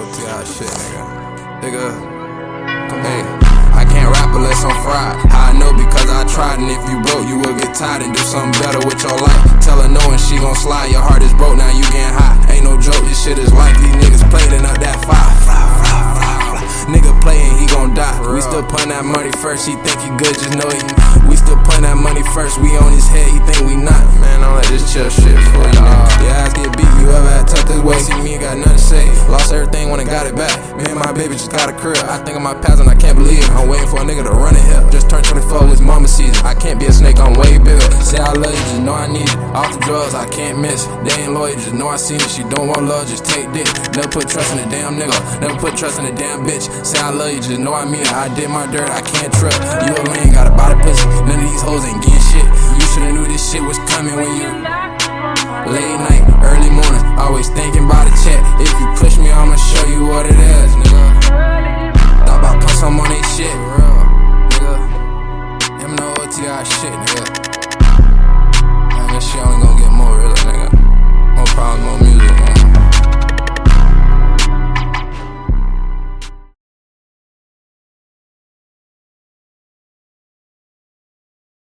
OTI shit, nigga. Come on. I can't rap unless I'm fried. How I know? Because I tried, and if you broke, you will get tired and do something better with your life. Tell her no and she gon' slide. Your heart is broke, now you getting high. Ain't no joke, this shit is life. These niggas plating up that fire. Nigga playin', he gon' die. We still puttin' that money first. He think he good, just know he. We still puttin' that money first. We on his head, he think we not. Man, don't let this chill shit fool you, nigga. Your ass get beat, you ever had tough this way? See me, ain't got nothing to say. Lost everything when I got it back. Me and my baby just got a crib. I think of my past and I can't believe it. I'm waiting for a nigga to run it here. Just turned 24, it's mama season. I can't be a snake, I'm way bigger. Say I love you, just know I need it. Off the drugs, I can't miss. They ain't loyal, just know I seen it. She don't want love, just take dick. Never put trust in a damn nigga. Never put trust in a damn bitch. Say I love you, just know I mean it. I did my dirt, I can't trust. You a lame, got a body pussy. None of these hoes ain't getting shit. You shoulda knew this shit was coming when you late night, early morning, always thinking about a check. If you push me, I'ma show you what it is, nigga. Thought about put some on they shit, real, nigga. Him no OTI shit, nigga. Man, this shit only